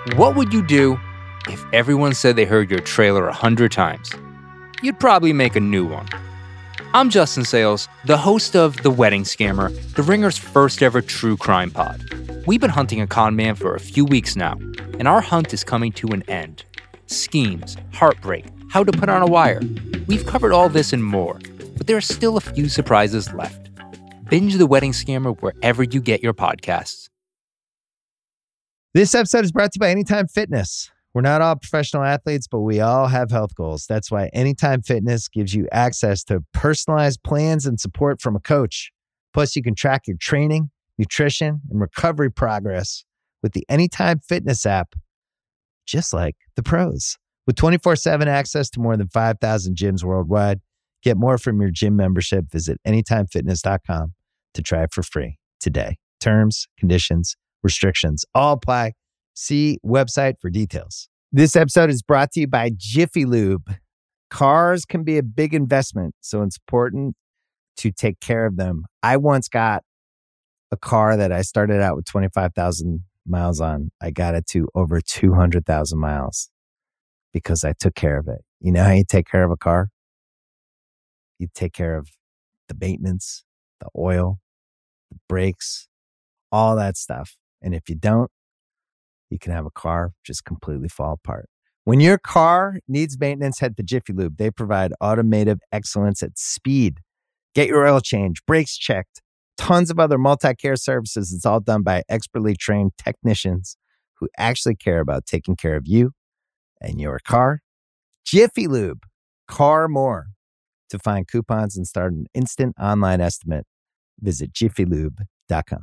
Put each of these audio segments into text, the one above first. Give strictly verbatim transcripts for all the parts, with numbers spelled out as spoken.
What would you do if everyone said they heard your trailer a hundred times? You'd probably make a new one. I'm Justin Sales, the host of The Wedding Scammer, The Ringer's first ever true crime pod. We've been hunting a con man for a few weeks now, and our hunt is coming to an end. Schemes, heartbreak, how to put on a wire. We've covered all this and more, but there are still a few surprises left. Binge The Wedding Scammer wherever you get your podcasts. This episode is brought to you by Anytime Fitness. We're not all professional athletes, but we all have health goals. That's why Anytime Fitness gives you access to personalized plans and support from a coach. Plus, you can track your training, nutrition, and recovery progress with the Anytime Fitness app, just like the pros. With twenty-four seven access to more than five thousand gyms worldwide, get more from your gym membership. Visit anytime fitness dot com to try it for free today. Terms, conditions, restrictions all apply. See website for details. This episode is brought to you by Jiffy Lube. Cars can be a big investment, so it's important to take care of them. I once got a car that I started out with twenty-five thousand miles on. I got it to over two hundred thousand miles because I took care of it. You know how you take care of a car? You take care of the maintenance, the oil, the brakes, all that stuff. And if you don't, you can have a car just completely fall apart. When your car needs maintenance, head to Jiffy Lube. They provide automotive excellence at speed. Get your oil change, brakes checked, tons of other multi-care services. It's all done by expertly trained technicians who actually care about taking care of you and your car. Jiffy Lube, car more. To find coupons and start an instant online estimate, visit jiffy lube dot com.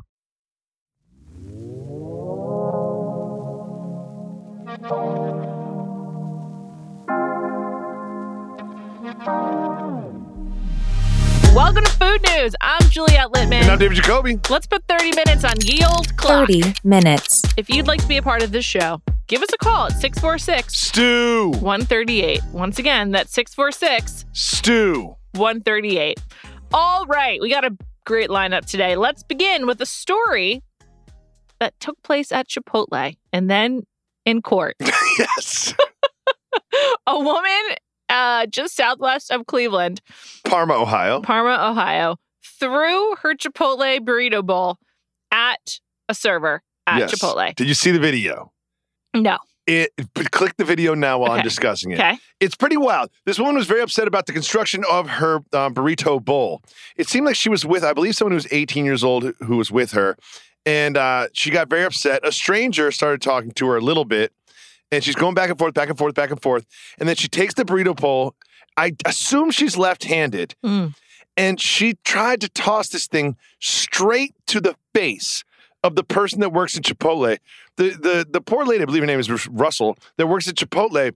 Welcome to Food News. I'm Juliette Littman. And I'm David Jacoby. Let's put thirty minutes on ye old clock. thirty minutes. If you'd like to be a part of this show, give us a call at six four six, Stu. one three eight. Once again, that's six four six, Stu. one three eight. All right, we got a great lineup today. Let's begin with a story that took place at Chipotle and then in court. Yes. A woman uh, just southwest of Cleveland, Parma, Ohio. Parma, Ohio, threw her Chipotle burrito bowl at a server at Yes. Chipotle. Did you see the video? No. It, but click the video now while Okay. I'm discussing it. Okay. It's pretty wild. This woman was very upset about the construction of her um, burrito bowl. It seemed like she was with, I believe, someone who was eighteen years old who was with her. And uh, she got very upset. A stranger started talking to her a little bit. And she's going back and forth, back and forth, back and forth. And then she takes the burrito bowl. I assume she's left-handed. Mm. And she tried to toss this thing straight to the face of the person that works at Chipotle. The the the poor lady, I believe her name is Russell, that works at Chipotle,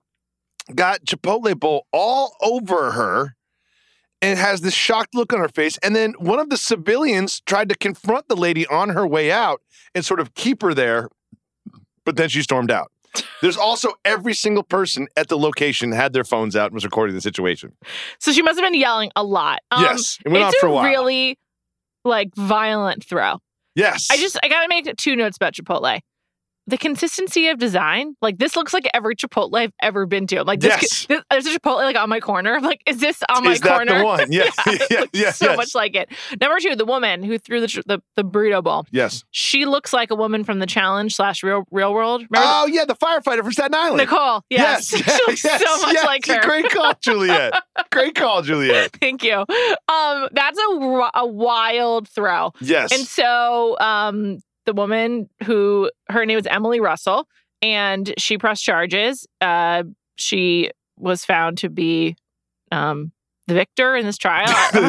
got Chipotle bowl all over her and has this shocked look on her face. And then one of the civilians tried to confront the lady on her way out and sort of keep her there, but then she stormed out. There's also every single person at the location had their phones out and was recording the situation. So she must have been yelling a lot. Um, Yes, it went on it's for a while. really like violent throw. Yes. I just I gotta make two notes about Chipotle. The consistency of design, like this looks like every Chipotle I've ever been to. I'm like, this, Yes. this there's a Chipotle like on my corner. I'm like, is this on my Is that corner? the one? Yeah. yeah, it Yeah, looks yeah, so yes. much like it. Number two, the woman who threw the the, the burrito bowl. Yes. She looks like a woman from the Challenge slash Real Real World. Remember Oh, yeah, the firefighter from Staten Island. Nicole? Yes, Yes, she looks yes, so much yes. like her. Great call, Juliet. Great call, Juliet. Thank you. Um, that's a wi- a wild throw. Yes. And so um, the woman who, her name was Emily Russell, and she pressed charges. Uh, she was found to be um, the victor in this trial.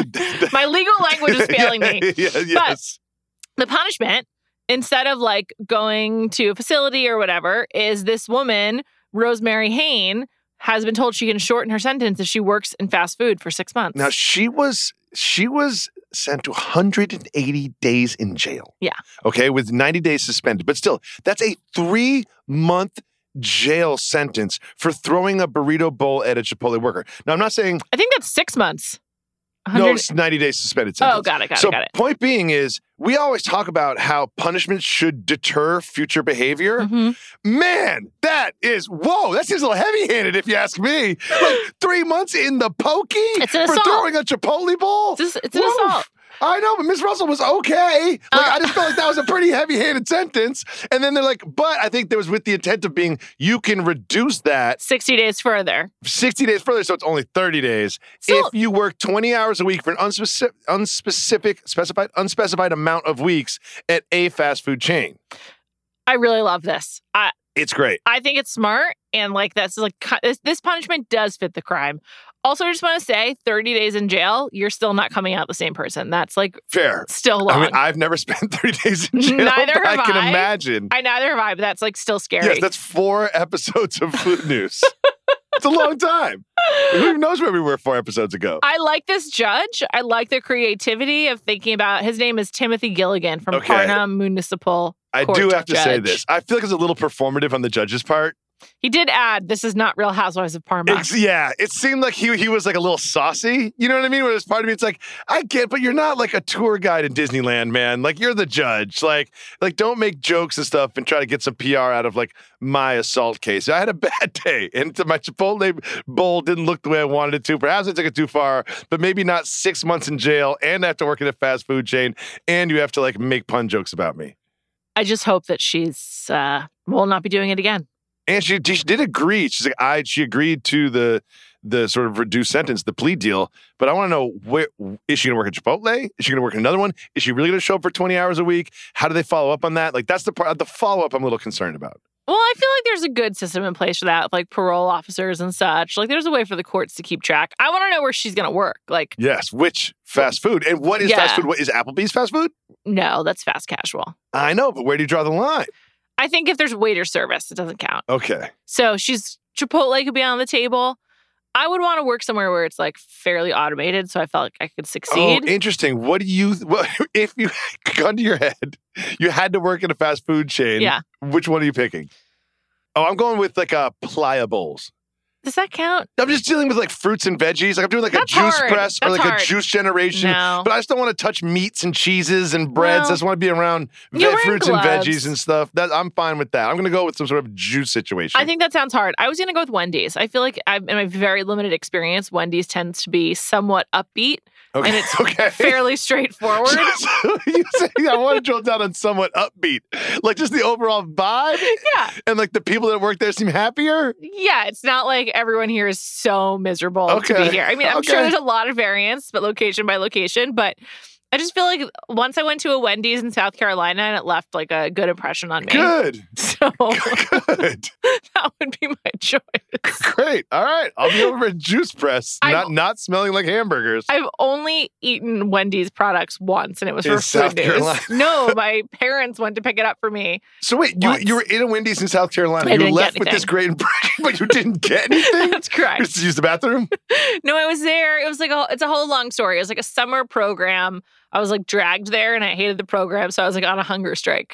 My legal language is failing me. Yeah, yes. The punishment, instead of like going to a facility or whatever, is this woman, Rosemary Hain, has been told she can shorten her sentence if she works in fast food for six months. Now, she was she was sent to one hundred eighty days in jail. Yeah. Okay, with ninety days suspended. But still, that's a three-month jail sentence for throwing a burrito bowl at a Chipotle worker. Now, I'm not saying... I think that's six months. one No, hundred it's ninety days suspended sentence. Oh, got it, got so it, got it. point being is, we always talk about how punishment should deter future behavior. Mhm. Man, that is, whoa, that seems a little heavy-handed if you ask me. Like three months in the pokey It's an for assault. throwing a Chipotle bowl? It's, it's an Woof. assault. I know, but Miss Russell was okay. Like, Uh, I just felt like that was a pretty heavy-handed sentence. And then they're like, but I think there was with the intent of being, you can reduce that sixty days further. sixty days further, so it's only thirty days. So- if you work twenty hours a week for an unspecific, unspecific, specified, unspecified amount of weeks at a fast food chain. I really love this. I It's great. I think it's smart, and like that's like cu- this, this punishment does fit the crime. Also, I just want to say, thirty days in jail, you're still not coming out the same person. That's like Fair. still long. I mean, I've never spent thirty days in jail. Neither but have I can I. imagine. I neither have I, but that's like still scary. Yes, that's four episodes of Food News. It's a long time. Who even knows where we were four episodes ago? I like this judge. I like the creativity of thinking about. His name is Timothy Gilligan from Okay. Parnam Municipal I Court do have to say judge. this. I feel like it's a little performative on the judge's part. He did add, "This is not Real Housewives of Parma." It's, yeah, it seemed like he he was like a little saucy. You know what I mean? Whereas part of me, it's like, I get, but you're not like a tour guide in Disneyland, man. Like, you're the judge. Like, like don't make jokes and stuff and try to get some P R out of like my assault case. I had a bad day, and my Chipotle bowl didn't look the way I wanted it to. Perhaps I took it too far, but maybe not six months in jail and I have to work in a fast food chain, and you have to like make pun jokes about me. I just hope that she's uh, will not be doing it again. And she, she did agree. She's like, I she agreed to the the sort of reduced sentence, the plea deal. But I want to know, where is she going to work at Chipotle? Is she going to work at another one? Is she really going to show up for twenty hours a week? How do they follow up on that? Like, that's the part, the follow up I'm a little concerned about. Well, I feel like there's a good system in place for that, like parole officers and such. Like, there's a way for the courts to keep track. I want to know where she's going to work. Like, Yes, which fast food? And what is Yeah. fast food? What is Applebee's fast food? no, that's fast casual. I know, but where do you draw the line? I think if there's waiter service, it doesn't count. Okay. So she's Chipotle could be on the table. I would want to work somewhere where it's like fairly automated, so I felt like I could Oh, succeed. interesting. What do you, what, if you, gun to your head, you had to work in a fast food chain. Yeah. Which one are you picking? Oh, I'm going with like a Playa Bowls. Does that count? I'm just dealing with like fruits and veggies. Like I'm doing like That's a juice hard. press or That's like hard. a juice generation. No. But I just don't want to touch meats and cheeses and breads. Well, I just want to be around you're ve- wearing fruits gloves. and veggies and stuff. That I'm fine with that. I'm going to go with some sort of juice situation. I think that sounds hard. I was going to go with Wendy's. I feel like I've, in my very limited experience, Wendy's tends to be somewhat upbeat okay. and it's okay. fairly straightforward. So you say, I want to drill down on somewhat upbeat, like just the overall vibe, Yeah. and like the people that work there seem happier. Yeah, it's not like everyone here is so miserable to Okay. be here. I mean, I'm sure Okay. there's a lot of variance, but location by location. But I just feel like once I went to a Wendy's in South Carolina and it left like a good impression on me. Good, So good, that would be my choice. great. All right, I'll be over at Juice Press, I'm- not not smelling like hamburgers. I've only eaten Wendy's products once, and it was In for South food news. Carolina. No, my parents went to pick it up for me. So wait, you Once. you were in a Wendy's in South Carolina. I You didn't left get with this anything. great impression, but you didn't get anything. That's You correct. just used the bathroom. No, I was there. It was like a, it's a whole long story. It was like a summer program. I was like dragged there, and I hated the program, so I was like on a hunger strike.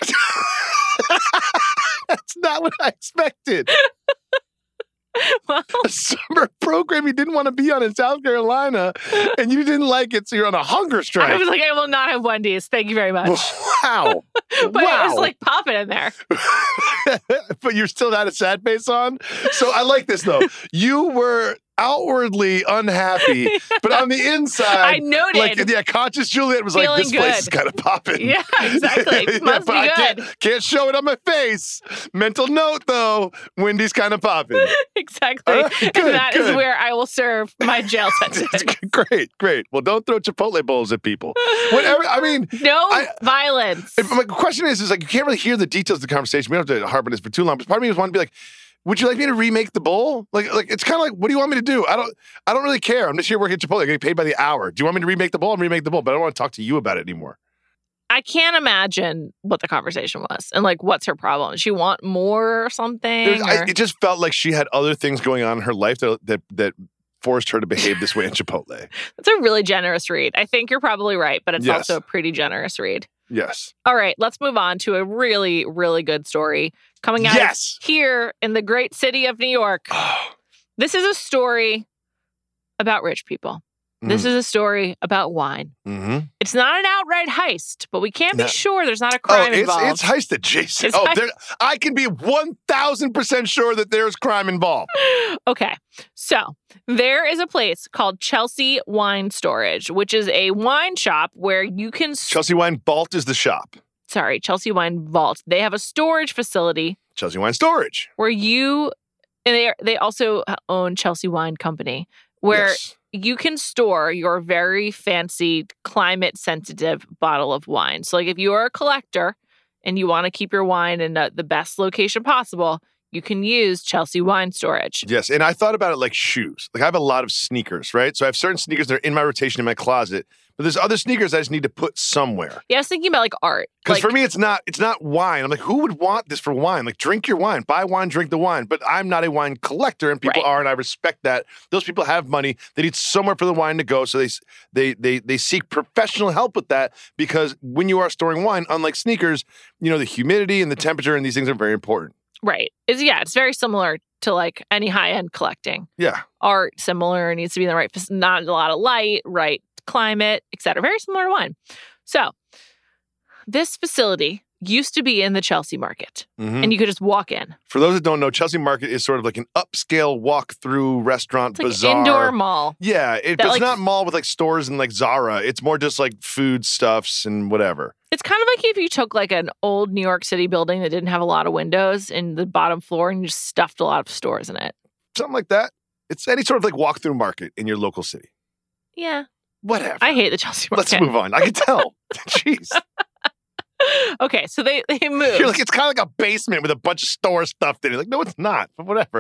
That's not what I expected. Well, A summer program you didn't want to be on in South Carolina, and you didn't like it, so you're on a hunger I strike. was like, I will not have Wendy's. Thank you very much. Wow. But wow. it was like popping in there. But you still had a sad face on. So I like this though. You were outwardly unhappy, but on the inside, I noted. like yeah, conscious Juliet was like, Feeling this place good. is kind of popping. Yeah, exactly. Yeah, Must but be I good. Can't, can't show it on my face. Mental note though, Wendy's kind of popping. Exactly. All right, good, and that is good. where I will serve my jail sentence. Great, great. Well, don't throw Chipotle bowls at people. Whatever. I mean, No I- violence. if- my question is, is like you can't really hear the details of the conversation. We don't have to harp on this for too long. But part of me just want to be like, would you like me to remake the bowl? Like, like it's kind of like, what do you want me to do? I don't, I don't really care. I'm just here working at Chipotle, getting paid by the hour. Do you want me to remake the bowl? I'm remake the bowl, but I don't want to talk to you about it anymore. I can't imagine what the conversation was and like what's her problem. Does she want more or something? There's- I, or- it just felt like she had other things going on in her life that that that forced her to behave this way in Chipotle. It's a really generous read. I think you're probably right, but it's Yes. also a pretty generous read. Yes. All right, let's move on to a really, really good story coming out Yes. of here in the great city of New York. This is a story about rich people. This Mm. is a story about wine. Mm-hmm. It's not an outright heist, but we can't No. be sure there's not a Oh, crime it's, involved. it's heist adjacent. It's oh, heist- there, I can be one thousand percent sure that there's crime involved. Okay, so there is a place called Chelsea Wine Storage, which is a wine shop where you can... s- Chelsea Wine Vault is the shop. Sorry, Chelsea Wine Vault. They have a storage facility Chelsea Wine Storage. where you... And they, they also own Chelsea Wine Company, where... Yes. You can store your very fancy climate sensitive bottle of wine. So like if you are a collector and you want to keep your wine in the, the best location possible, you can use Chelsea Wine Storage. Yes, and I thought about it like shoes. Like I have a lot of sneakers, right? So I have certain sneakers that are in my rotation in my closet, but there's other sneakers I just need to put somewhere. Yeah, I was thinking about like art. Because Like, for me, it's not it's not wine. I'm like, who would want this for wine? Like, drink your wine, buy wine, drink the wine. But I'm not a wine collector, and people Right. are, and I respect that. Those people have money; they need somewhere for the wine to go, so they they they they seek professional help with that. Because when you are storing wine, unlike sneakers, you know the humidity and the temperature and these things are very important. right. It's, yeah, it's very similar to like any high end collecting. Yeah, Art, similar, needs to be in the right, fac- not a lot of light, right climate, et cetera. Very similar to wine. So this facility used to be in the Chelsea Market, Mhm. and you could just walk in. For those that don't know, Chelsea Market is sort of like an upscale walk-through restaurant It's like bazaar. an indoor mall. Yeah, it, that, it's like- not mall with like stores and like Zara. It's more just like food stuffs and whatever. It's kind of like if you took like an old New York City building that didn't have a lot of windows in the bottom floor and you just stuffed a lot of stores in it. Something like that. It's any sort of like walk-through market in your local city. Yeah. Whatever. I hate the Chelsea Market. Let's move on. I can tell. Jeez. Okay, so they, they moved. You're like, it's kind of like a basement with a bunch of stores stuffed in it. Like, no, it's not, but whatever.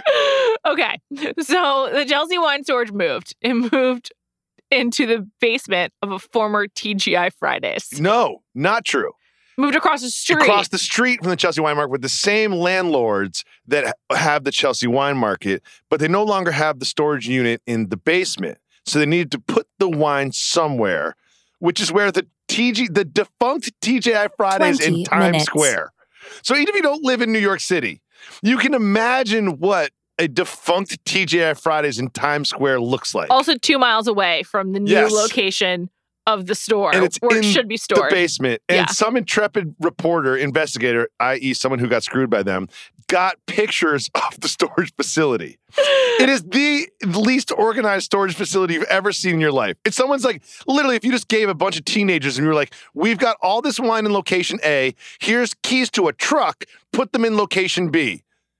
Okay, so the Chelsea Wine Storage moved. It moved into the basement of a former T G I Fridays. No, not true. Moved across the street. Across the street from the Chelsea Wine Market with the same landlords that ha- have the Chelsea Wine Market, but they no longer have the storage unit in the basement. So they needed to put the wine somewhere, which is where the T G, the defunct T G I Fridays in twenty Times minutes. Square. So even if you don't live in New York City, you can imagine what a defunct T G I Fridays in Times Square looks like. Also two miles away from the new Yes. location of the store And it's where in it should be the stored. basement. And Yeah. some intrepid reporter, investigator, that is someone who got screwed by them, got pictures of the storage facility. It is the least organized storage facility you've ever seen in your life. It's someone's like, literally, if you just gave a bunch of teenagers and you were like, we've got all this wine in location A, here's keys to a truck, put them in location B.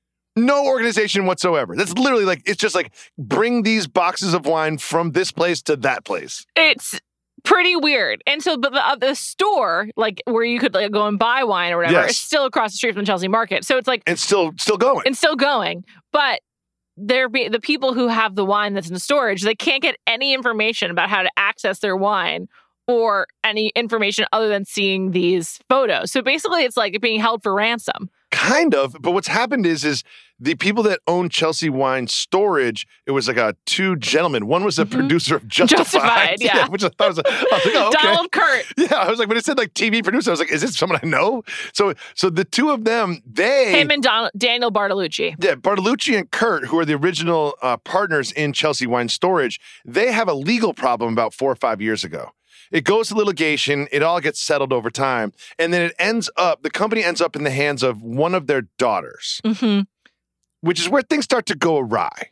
No organization whatsoever. That's literally like, it's just like, bring these boxes of wine from this place to that place. It's pretty weird. And so, but the, uh, the store, like where you could like go and buy wine or whatever, Yes. is still across the street from the Chelsea Market. So it's like, And still, still going. it's still going. But there be the people who have the wine that's in storage, they can't get any information about how to access their wine or any information other than seeing these photos. So basically, it's like being held for ransom. Kind of, but what's happened is is the people that own Chelsea Wine Storage, it was like a two gentlemen. One was a Mhm. producer of Justified, Justified, yeah. which I thought was, I was like, oh, okay. Donald Kurt. Yeah, I was like, when it said like T V producer, I was like, is this someone I know? So, so the two of them, they, Him and Don, Daniel Bartolucci. yeah, Bartolucci and Kurt, who are the original uh, partners in Chelsea Wine Storage, they have a legal problem about four or five years ago. It goes to litigation. It all gets settled over time. And then it ends up, the company ends up in the hands of one of their daughters, hmm which is where things start to go awry.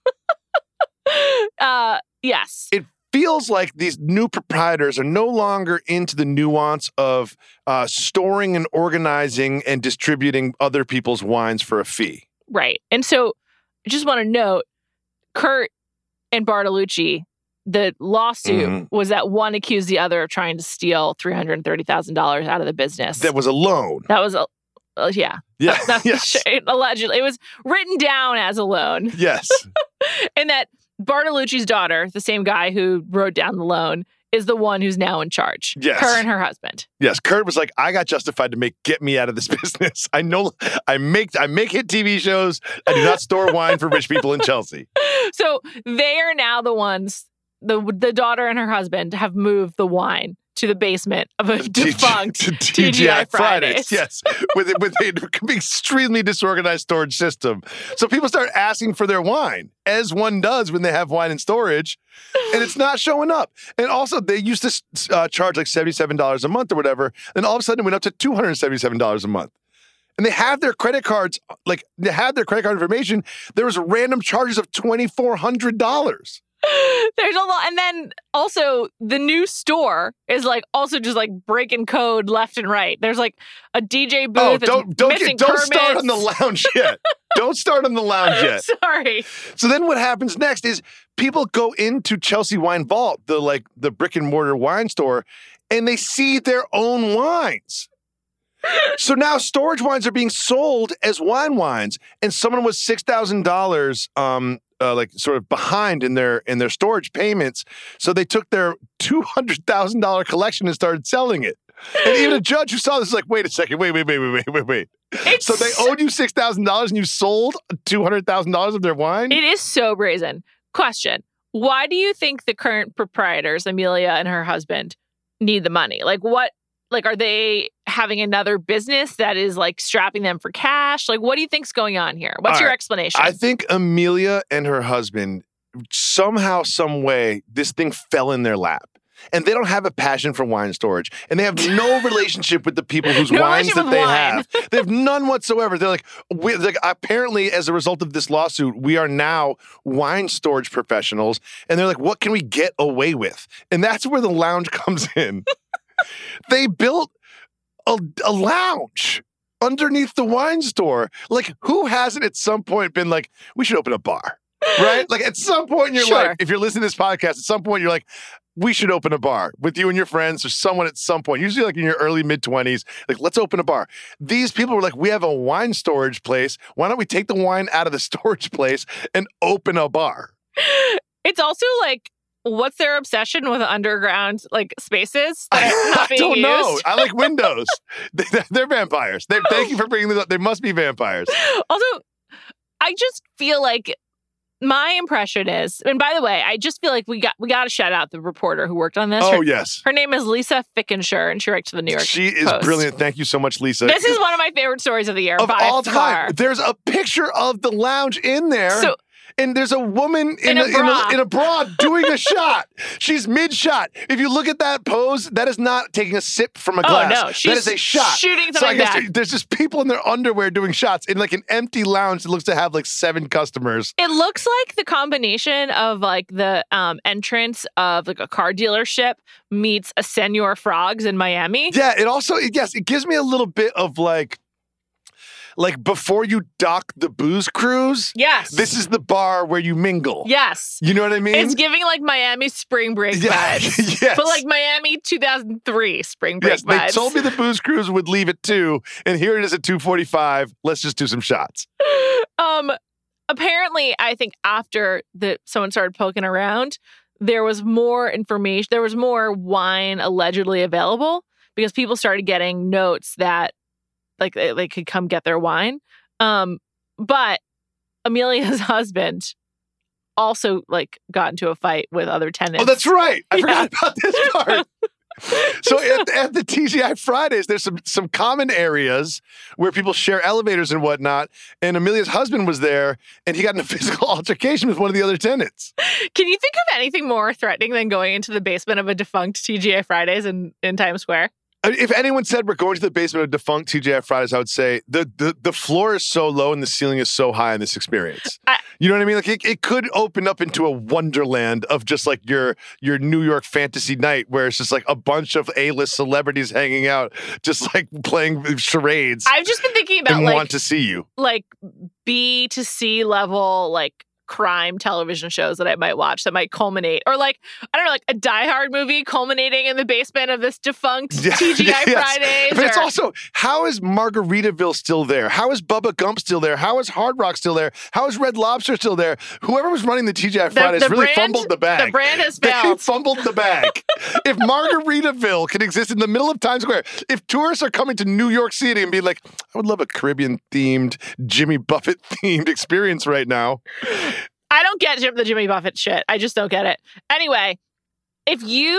Uh, yes. It feels like these new proprietors are no longer into the nuance of uh, storing and organizing and distributing other people's wines for a fee. Right. And so I just want to note, Kurt and Bartolucci, the lawsuit Mhm. was that one accused the other of trying to steal three hundred thirty thousand dollars out of the business. That was a loan. That was, a, uh, yeah. Yeah. That's yes. it, allegedly. It was written down as a loan. Yes. And that Bartolucci's daughter, the same guy who wrote down the loan, is the one who's now in charge. Yes. Her and her husband. Yes. Kurt was like, I got justified to make get me out of this business. I know I make I make hit T V shows. I do not store wine for rich people in Chelsea. So they are now the ones, the the daughter and her husband have moved the wine to the basement of a T- defunct T- T G I Fridays. Yes, with with an extremely disorganized storage system. So people start asking for their wine, as one does when they have wine in storage, and it's not showing up. And also, they used to uh, charge like seventy-seven dollars a month or whatever, then all of a sudden it went up to two hundred seventy-seven dollars a month. And they have their credit cards, like they had their credit card information. There was random charges of twenty-four hundred dollars. There's a lot. And then also the new store is like also just like breaking code left and right. There's like a D J booth. Oh, don't don't missing get, don't permits. start on the lounge yet. Don't start on the lounge yet. Sorry. So then what happens next is people go into Chelsea Wine Vault, the like the brick and mortar wine store, and they see their own wines. So now storage wines are being sold as wine wines, and someone was six thousand dollars, um, uh, like sort of behind in their in their storage payments. So they took their two hundred thousand dollar collection and started selling it. And even a judge who saw this is like, wait a second, wait, wait, wait, wait, wait, wait, wait. It's, So they owed you six thousand dollars, and you sold two hundred thousand dollars of their wine. It is so brazen. Question: why do you think the current proprietors, Amelia and her husband, need the money? Like what? Like, are they having another business that is like strapping them for cash? Like, what do you think's going on here? What's All your right. explanation? I think Amelia and her husband, somehow, some way, this thing fell in their lap. And they don't have a passion for wine storage. And they have no relationship with the people whose No wines relationship that with they wine. have. They have none whatsoever. They're like, we, like, apparently, as a result of this lawsuit, we are now wine storage professionals. And they're like, what can we get away with? And that's where the lounge comes in. They built a, a lounge underneath the wine store. Like, who hasn't at some point been like, we should open a bar, right? Like, at some point in your Sure. life, if you're listening to this podcast, at some point you're like, we should open a bar with you and your friends or someone at some point, usually like in your early mid-twenties, like, let's open a bar. These people were like, we have a wine storage place. Why don't we take the wine out of the storage place and open a bar? It's also like, what's their obsession with underground like spaces that are I not being don't know. used? I like windows. they, they're vampires. They, thank you for bringing this up. They must be vampires. Also, I just feel like my impression is, and by the way, I just feel like we got we got to shout out the reporter who worked on this. Oh, her, yes. her name is Lisa Fickenshire, and she writes for the New York She is Post. brilliant. Thank you so much, Lisa. This is one of my favorite stories of the year of by all far. time. There's a picture of the lounge in there. So, and there's a woman in, In a a, in, bra. a, in a bra doing a shot. She's mid-shot. If you look at that pose, that is not taking a sip from a Oh, glass. no. That She's is a shot. shooting So I something guess back. there- there's just people in their underwear doing shots in like an empty lounge that looks to have like seven customers. it looks like the combination of like the um, entrance of like a car dealership meets a Senor Frogs in Miami. Yeah, it also, yes, it gives me a little bit of like, like before you dock the booze cruise, Yes. this is the bar where you mingle. Yes. You know what I mean? It's giving like Miami spring break Yeah, vibes. yes. But like Miami two thousand three spring break Yes, they vibes. told me the booze cruise would leave at two, and here it is at two forty-five. Let's just do some shots. um apparently I think after the someone started poking around, there was more information, there was more wine allegedly available because people started getting notes that like they, they could come get their wine. Um but Amelia's husband also like got into a fight with other tenants. Oh, that's right. I Yeah. forgot about this part. So at, at the T G I Fridays, there's some some common areas where people share elevators and whatnot. And Amelia's husband was there, and he got in a physical altercation with one of the other tenants. Can you think of anything more threatening than going into the basement of a defunct T G I Fridays in, in Times Square? I mean, if anyone said we're going to the basement of defunct T G I Fridays, I would say the, the the floor is so low and the ceiling is so high in this experience. I- you know what I mean? Like it, it could open up into a wonderland of just like your your New York fantasy night where it's just like a bunch of A-list celebrities hanging out, just like playing charades I've just been thinking about and like want to see you. like B to C level like crime television shows that I might watch that might culminate, or like I don't know, like a Die Hard movie culminating in the basement of this defunct Yeah, T G I yes. Fridays. But it's or- also, how is Margaritaville still there? How is Bubba Gump still there? How is Hard Rock still there? How is Red Lobster still there? Whoever was running the T G I the, Fridays the really brand, fumbled the bag. The brand has They failed. fumbled the bag. If Margaritaville can exist in the middle of Times Square, if tourists are coming to New York City and be like, I would love a Caribbean-themed, Jimmy Buffett-themed experience right now. I don't get Jim, the Jimmy Buffett shit. I just don't get it. Anyway, if you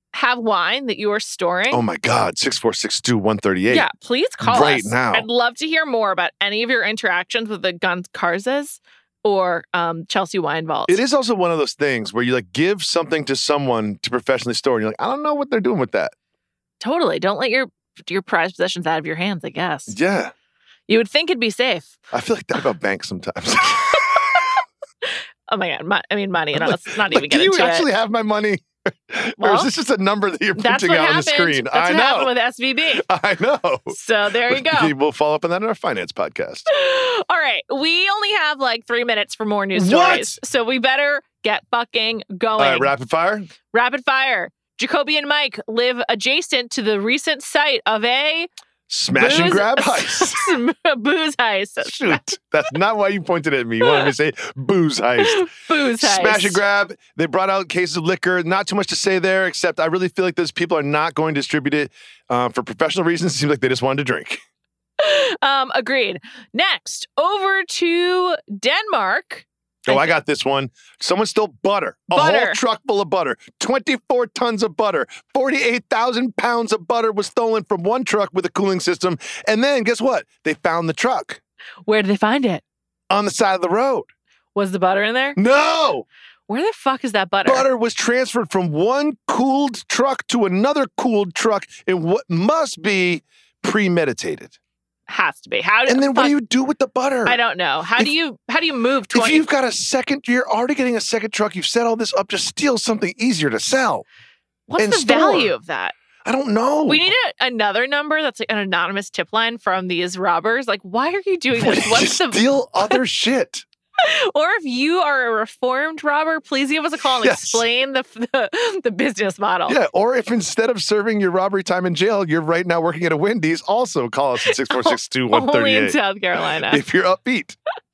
have wine that you are storing, Oh my God, six four six two, one three eight. yeah, please call Right us. now. I'd love to hear more about any of your interactions with the Guns Karzas or um, Chelsea Wine Vault. It is also one of those things where you like give something to someone to professionally store, and you're like, I don't know what they're doing with that. Totally. Don't let your your prized possessions out of your hands, I guess. Yeah. You would think it'd be safe. I feel like that about banks sometimes. Oh my God. Mo- I mean, money. And let's not Like, even get do you into actually it. have my money? or Well, is this just a number that you're That's printing what out on happened. the screen? That's I what know. happened with S V B. I know. So there you go. We'll follow up on that in our finance podcast. All right. We only have like three minutes for more news What? stories. So we better get fucking going. All right, rapid fire. Rapid fire. Jacoby and Mike live adjacent to the recent site of a Smash and booze- grab heist. booze heist. Shoot. That's not why you pointed at me. You wanted me to say booze heist. Booze heist. Smash and grab. They brought out cases of liquor. Not too much to say there, except I really feel like those people are not going to distribute it uh, for professional reasons. It seems like they just wanted to drink. Um, agreed. Next, over to Denmark. Oh, I got this one. Someone stole butter. A Butter. whole truck full of butter. twenty-four tons of butter. forty-eight thousand pounds of butter was stolen from one truck with a cooling system. And then guess what? They found the truck Where did they find it? on the side of the road. Was the butter in there? No! Where the fuck is that butter? Butter was transferred from one cooled truck to another cooled truck in what must be premeditated. Has to be. How do And then what fuck- do you do with the butter? I don't know. How If- do you how do you move If twenty? you've got a second, you're already getting a second truck. You've set all this up. Just steal something easier to sell. What's and the store. value of that? I don't know. We need a, another number that's like an anonymous tip line from these robbers. Like, why are you doing We this? What's just the steal other shit. Or if you are a reformed robber, please give us a call and Yes. explain the, the the business model. Yeah. Or if instead of serving your robbery time in jail, you're right now working at a Wendy's, also call us at six four six two, one Only three in eight South Carolina. if you're upbeat.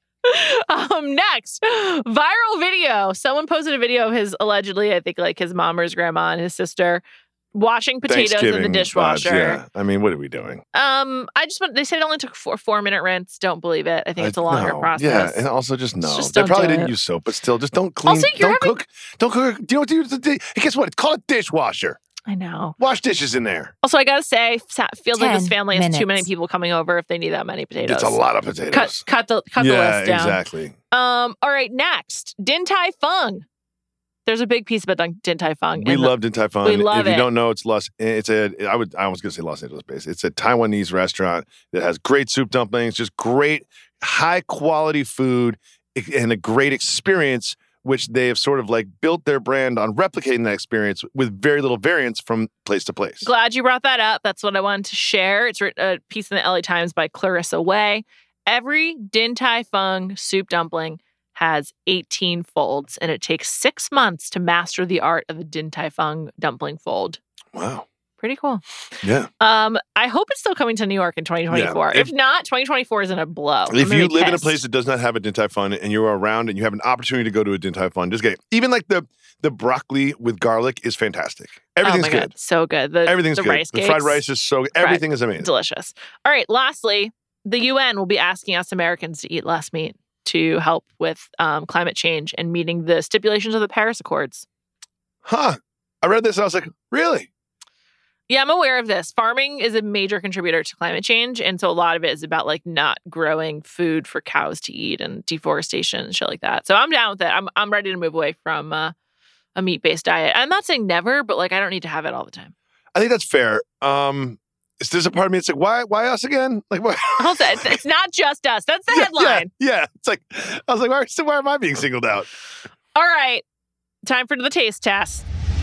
Um, next, viral video. Someone posted a video of his allegedly, I think, like his mom or his grandma and his sister washing potatoes in the Thanksgiving dishwasher. vibes, yeah. I mean, what are we doing? Um, I just want. They said it only took four four minute rinse. Don't believe it. I think it's a longer no. process. Yeah, and also just no. Just they don't probably do didn't it. use soap, but still, just don't clean. Also, you're don't having- cook. Don't cook. Do you know what to use? The, hey, guess what? Call it dishwasher. I know. Wash dishes in there. Also, I gotta say, sa- feels like this Ten family has too many minutes. people coming over if they need that many potatoes. It's a lot of potatoes. Cut, cut the cut the yeah, list down. exactly. Um. All right. Next, Din Tai Fung. There's a big piece about Dun- Din Tai Fung. We in the- love Din Tai Fung. we love if you it. don't know, it's Los. It's a. I would. I was going to say Los Angeles based. It's a Taiwanese restaurant that has great soup dumplings, just great, high quality food, and a great experience, which they have sort of like built their brand on replicating that experience with very little variance from place to place. Glad you brought that up. That's what I wanted to share. It's writ- a piece in the L A Times by Clarissa Way. Every Din Tai Fung soup dumpling has eighteen folds, and it takes six months to master the art of a Din Tai Fung dumpling fold. Wow. Pretty cool. Yeah. Um, I hope it's still coming to New York in twenty twenty-four. Yeah. if, If- not, twenty twenty-four is in a blow. I'm If gonna you be live in a pissed. place that does not have a Din Tai Fung and you're around and you have an opportunity to go to a Din Tai Fung, just get it. Even like the the broccoli with garlic is fantastic. Everything's oh my good. God, so good. The, Everything's the good. rice the cakes, fried rice is so. Everything is amazing. delicious. All right. Lastly, the U N will be asking us Americans to eat less meat to help with um, climate change and meeting the stipulations of the Paris Accords. Huh. I read this and I was like, really? Yeah, I'm aware of this. Farming is a major contributor to climate change. And so a lot of it is about like not growing food for cows to eat and deforestation and shit like that. So I'm down with it. I'm I'm ready to move away from uh, a meat-based diet. I'm not saying never, but like I don't need to have it all the time. I think that's fair. Um, is there's a part of me that's like, why why us again? Like, why? Also, it's, it's not just us. That's the Yeah, headline. Yeah, yeah. It's like, I was like, why, so why am I being singled out? All right. Time for the taste test.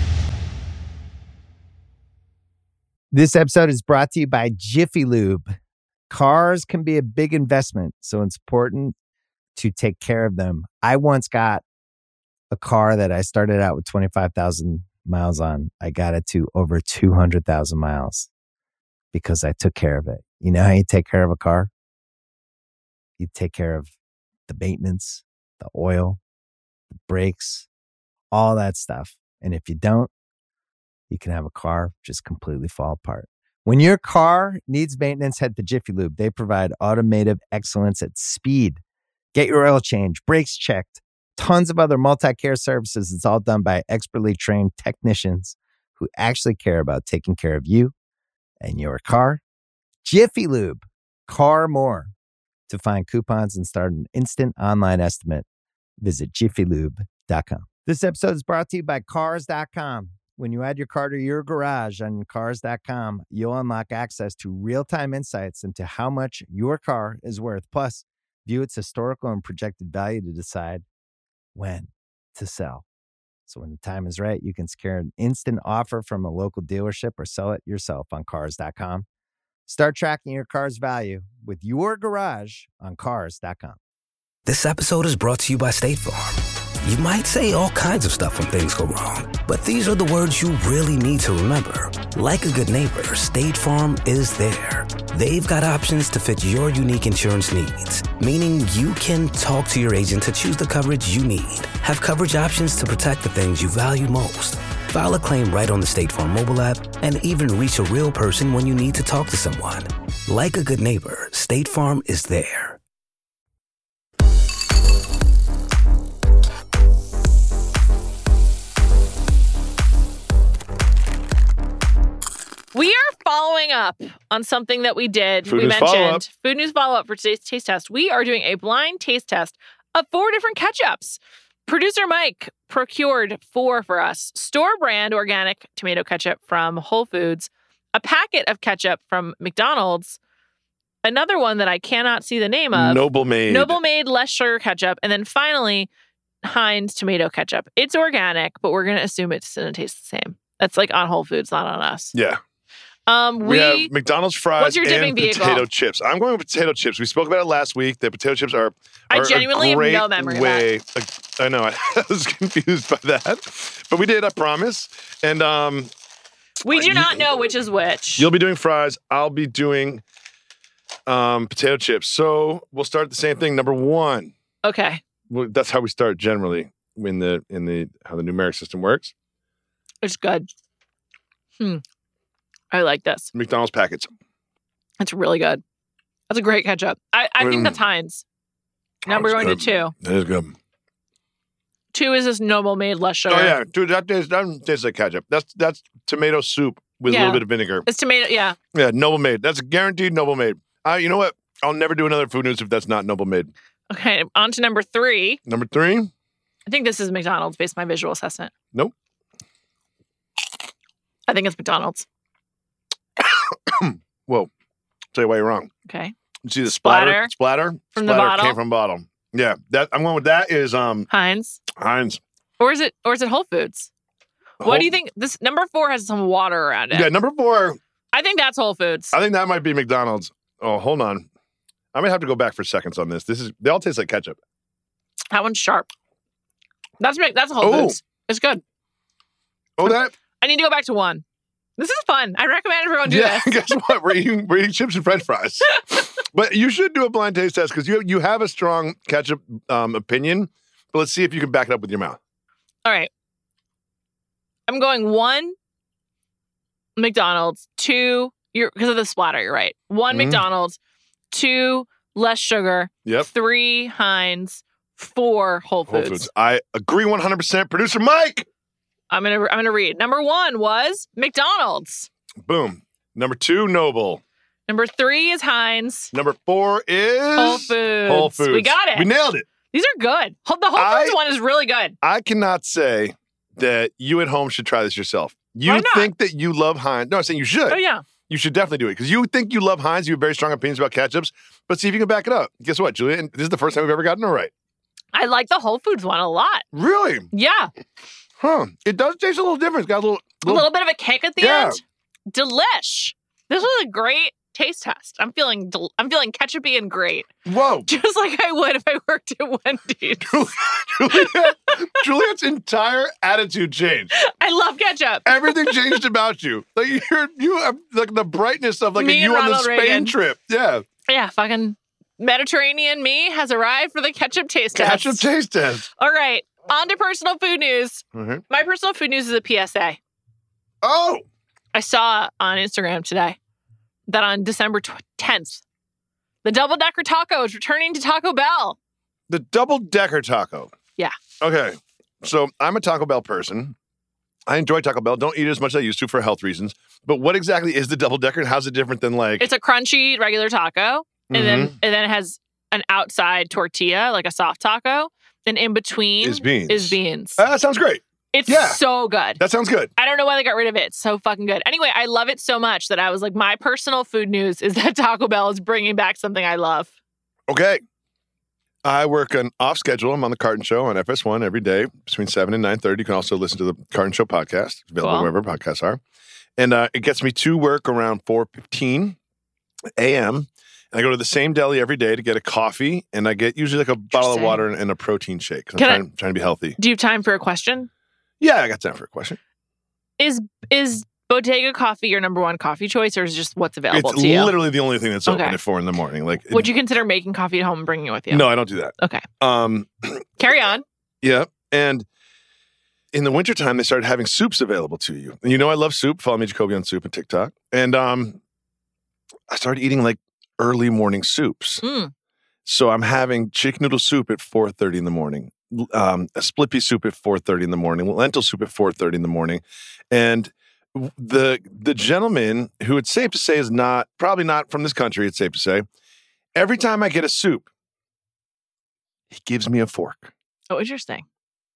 This episode is brought to you by Jiffy Lube. Cars can be a big investment, so it's important to take care of them. I once got a car that I started out with twenty-five thousand miles on. I got it to over two hundred thousand miles because I took care of it. You know how you take care of a car? You take care of the maintenance, the oil, the brakes, all that stuff. And if you don't, you can have a car just completely fall apart. When your car needs maintenance, head to Jiffy Lube. They provide automotive excellence at speed. Get your oil change, brakes checked, tons of other multi-care services. It's all done by expertly trained technicians who actually care about taking care of you and your car. Jiffy Lube, car more. To find coupons and start an instant online estimate, visit jiffy lube dot com. This episode is brought to you by cars dot com. When you add your car to your garage on cars dot com, you'll unlock access to real-time insights into how much your car is worth. Plus, view its historical and projected value to decide when to sell. So when the time is right, you can secure an instant offer from a local dealership or sell it yourself on cars dot com. Start tracking your car's value with your garage on cars dot com. This episode is brought to you by State Farm. You might say all kinds of stuff when things go wrong, but these are the words you really need to remember. Like a good neighbor, State Farm is there. They've got options to fit your unique insurance needs, meaning you can talk to your agent to choose the coverage you need. Have coverage options to protect the things you value most. File a claim right on the State Farm mobile app and even reach a real person when you need to talk to someone. Like a good neighbor, State Farm is there. We are following up on something that we did. Food we news mentioned follow-up. food news follow-up for today's taste test. We are doing a blind taste test of four different ketchups. Producer Mike procured four for us. Store brand organic tomato ketchup from Whole Foods, a packet of ketchup from McDonald's, another one that I cannot see the name of. Noble Made. Noble Made less sugar ketchup, and then finally Heinz tomato ketchup. It's organic, but we're going to assume it's going to taste the same. That's like on Whole Foods, not on us. Yeah. Um, We, we, have McDonald's fries What's your dipping and vehicle? potato chips. I'm going with potato chips. We spoke about it last week. The potato chips are, are I genuinely a have great no memory of way. I know. I was confused by that. But we did, I promise. And um, we do you- not know which is which. you'll be doing fries. I'll be doing um, potato chips. So we'll start the same thing. Number one. Okay. Well, that's how we start generally in the in the how the numeric system works. It's good. Hmm. I like this. McDonald's packets. It's really good. That's a great ketchup. I, I think Mm. that's Heinz. Now Oh, we're it's going good. to two. That is good. Two is this Noble Made less sugar. Oh yeah, dude, that tastes that doesn't taste like ketchup. That's that's tomato soup with a Yeah. little bit of vinegar. It's tomato. Yeah. Yeah, Noble Made. That's guaranteed Noble Made. Uh, you know what? I'll never do another food news if that's not Noble Made. Okay. On to number three. Number three. I think this is McDonald's based on my visual assessment. Nope. I think it's McDonald's. Whoa. Tell you why you're wrong. Okay. You see the splatter? Splatter. Splatter. From the Splatter bottle? came from bottle. Yeah, that I'm going with. That is um Heinz. Heinz. Or is it or is it Whole Foods? What do you think? This number four has some water around it. Yeah, number four. I think that's Whole Foods. I think that might be McDonald's. Oh, hold on. I might have to go back for seconds on this. This is they all taste like ketchup. That one's sharp. That's Mc- that's Whole Oh. Foods. It's good. Oh, that. I need to go back to one. This is fun. I recommend everyone do Yeah, this. guess what? We're eating, we're eating chips and French fries. But you should do a blind taste test because you you have a strong ketchup um, opinion. But let's see if you can back it up with your mouth. All right. I'm going one McDonald's, two, you're because of the splatter, you're right. One Mhm. McDonald's, two less sugar, Yep. three Heinz, four Whole Foods. Whole Foods. I agree one hundred percent. Producer Mike. I'm gonna I'm gonna read. Number one was McDonald's. Boom. Number two, Noble. Number three is Heinz. Number four is Whole Foods. Whole Foods. We got it. We nailed it. These are good. Ho- The Whole I- Foods one is really good. I cannot say that you at home should try this yourself. You Why not? think that you love Heinz. No, I'm saying you should. Oh yeah. You should definitely do it because you think you love Heinz. You have very strong opinions about ketchups. But see if you can back it up. Guess what, Julia? And this is the first time we've ever gotten it right. I like the Whole Foods one a lot. Really? Yeah. Huh. It does taste a little different. It's got a little. A little bit of a kick at the Yeah. end. Delish. This was a great taste test. I'm feeling del- I'm feeling ketchupy and great. Whoa. Just like I would if I worked at Wendy's. Juliet, Juliet's entire attitude changed. I love ketchup. Everything changed about you. Like you're you have like the brightness of like Me a, you and on the Ronald Spain Reagan. trip. Yeah. Yeah, fucking Mediterranean me has arrived for the ketchup taste test. Ketchup taste test. All right. On to personal food news. Mhm. My personal food news is a P S A. Oh. I saw on Instagram today that on December tenth, the Double Decker Taco is returning to Taco Bell. The double decker taco. Yeah. Okay. So I'm a Taco Bell person. I enjoy Taco Bell. Don't eat it as much as I used to for health reasons. But what exactly is the double decker and how's it different than like? It's a crunchy regular taco, and Mhm. then and then it has an outside tortilla, like a soft taco. Then in between Is beans. Is beans. Uh, that sounds great. It's yeah. so good. That sounds good. I don't know why they got rid of it. It's so fucking good. Anyway, I love it so much that I was like, my personal food news is that Taco Bell is bringing back something I love. Okay. I work an off schedule. I'm on the Carton Show on F S one every day between seven and nine thirty. You can also listen to the Carton Show podcast. It's available Cool. wherever podcasts are. And uh, it gets me to work around four fifteen a.m. And I go to the same deli every day to get a coffee. And I get usually like a bottle of Interesting. water and, and a protein shake. 'Cause I'm Can I- trying, trying to be healthy. Do you have time for a question? Yeah, I got time for a question. Is is Bodega coffee your number one coffee choice, or is it just what's available It's to you? literally the only thing that's open Okay. at four in the morning. Like, Would you consider making coffee at home and bringing it with you? No, I don't do that. Okay. Um, Carry on. yeah. And in the wintertime, they started having soups available to you. And you know I love soup. Follow me, Jacoby, on soup and TikTok. And um, I started eating like early morning soups. Mm. So I'm having chicken noodle soup at four thirty in the morning, um, a split pea soup at four thirty in the morning, lentil soup at four thirty in the morning. And the the gentleman who it's safe to say is not, probably not from this country, it's safe to say, every time I get a soup, he gives me a fork. Oh, interesting.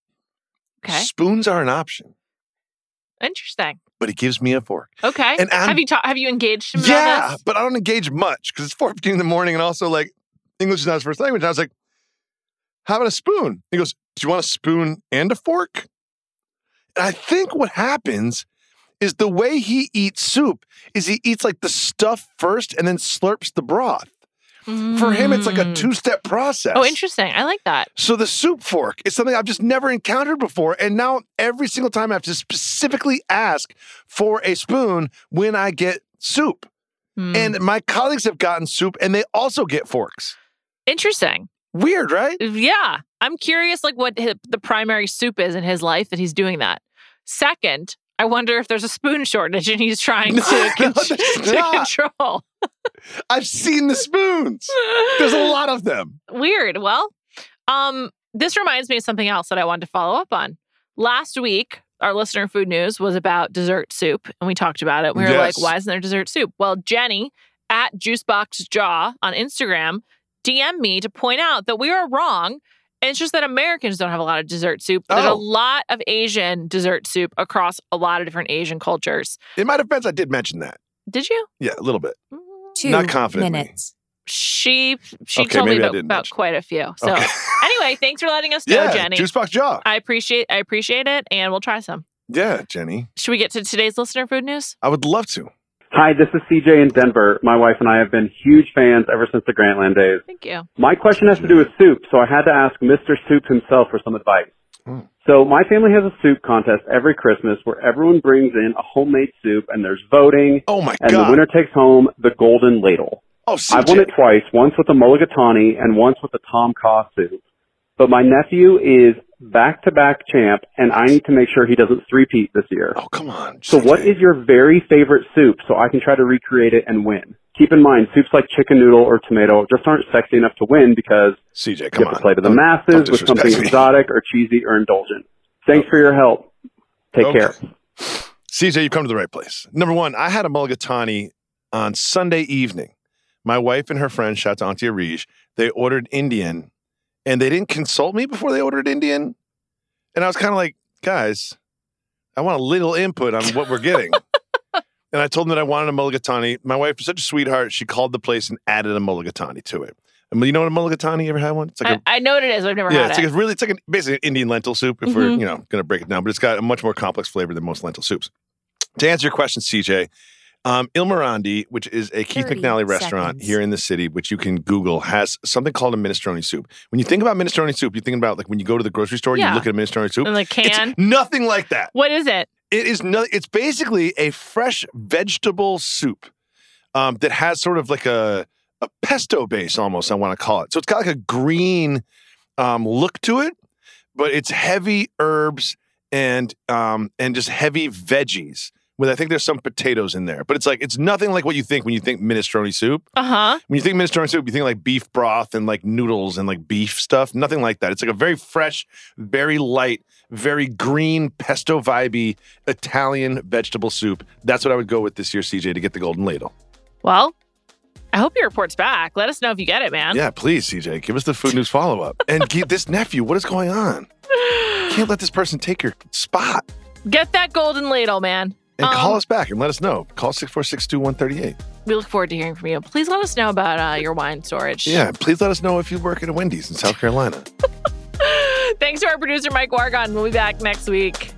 Okay. Spoons are an option, Interesting. but he gives me a fork. Okay. And I'm- have you ta- have you engaged him? on Yeah, this? but I don't engage much because it's four fifteen in the morning and also like English is not his first language. And I was like, how about a spoon? He goes, do you want a spoon and a fork? And I think what happens is the way he eats soup is he eats like the stuff first and then slurps the broth. For him, it's like a Mm. two-step process. Oh, interesting. I like that. So the soup fork is something I've just never encountered before. And now every single time I have to specifically ask for a spoon when I get soup. Mm. And my colleagues have gotten soup and they also get forks. Interesting. Weird, right? Yeah. I'm curious, like, what hi- the primary soup is in his life that he's doing that. Second, I wonder if there's a spoon shortage and he's trying to, No, con- there's to not. control. I've seen the spoons. There's a lot of them. Weird. Well, um, this reminds me of something else that I wanted to follow up on. Last week, our listener food news was about dessert soup, and we talked about it. We were Yes. like, why isn't there dessert soup? Well, Jenny at JuiceBoxJaw on Instagram D M'd me to point out that we are wrong. And it's just that Americans don't have a lot of dessert soup. There's Oh. a lot of Asian dessert soup across a lot of different Asian cultures. In my defense, I did mention that. Did you? Yeah, a little bit. Mm. Two Not confidently. minutes. She she Okay, told me maybe I about, didn't about mention. quite a few. So Okay. anyway, thanks for letting us know, Yeah, Jenny. Juicebox Jaw. I appreciate I appreciate it, and we'll try some. Yeah, Jenny. Should we get to today's listener food news? I would love to. Hi, this is C J in Denver. My wife and I have been huge fans ever since the Grantland days. Thank you. My question has to do with soup, so I had to ask Mister Soup himself for some advice. Hmm. So my family has a soup contest every Christmas where everyone brings in a homemade soup and there's voting, Oh my and God. the winner takes home the golden ladle. Oh, C J. I've won it twice, once with the mulligatawny and once with the Tom Kha soup. But my nephew is back-to-back champ, and I need to make sure he doesn't three-peat this year. Oh, come on. So C J. what is your very favorite soup so I can try to recreate it and win? Keep in mind, soups like chicken noodle or tomato just aren't sexy enough to win because C J, you come have on. to play to the Don't- masses don't with something disrespect me. exotic or cheesy or indulgent. Thanks for your help. Take Okay. care. C J, you've come to the right place. Number one, I had a mulligatawny on Sunday evening. My wife and her friend, shout out to Auntie Arij, they ordered Indian, and they didn't consult me before they ordered Indian. And I was kind of like, guys, I want a little input on what we're getting. And I told them that I wanted a mulligatawny. My wife was such a sweetheart. She called the place and added a mulligatawny to it. And you know what a mulligatawny? You ever had one? It's like I, a I know what it is. I've never yeah, had it's it. like a really, it's like an, basically an Indian lentil soup if we're, Mhm. you know, going to break it down, but it's got a much more complex flavor than most lentil soups. To answer your question, C J, um, Il Mirandi, which is a Keith thirty McNally restaurant seconds. here in the city, which you can Google, has something called a minestrone soup. When you think about minestrone soup, you think about like when you go to the grocery store, Yeah. you look at a minestrone soup. In the can. It's nothing like that. What is it? It is no, it's basically a fresh vegetable soup um, that has sort of like a, a pesto base almost, I want to call it. So it's got like a green um, look to it, but it's heavy herbs and um, and just heavy veggies with I think there's some potatoes in there. But it's like, it's nothing like what you think when you think minestrone soup. Uh-huh. When you think minestrone soup, you think like beef broth and like noodles and like beef stuff. Nothing like that. It's like a very fresh, very light, very green, pesto vibey Italian vegetable soup. That's what I would go with this year, C J, to get the golden ladle. Well, I hope your report's back. Let us know if you get it, man. Yeah, please, C J. Give us the food news follow-up. And keep this nephew, what is going on? You can't let this person take your spot. Get that golden ladle, man. And um, call us back and let us know. Call six four six, two one three eight. We look forward to hearing from you. Please let us know about uh, your wine storage. Yeah, please let us know if you work at a Wendy's in South Carolina. Thanks to our producer, Mike Wargon. We'll be back next week.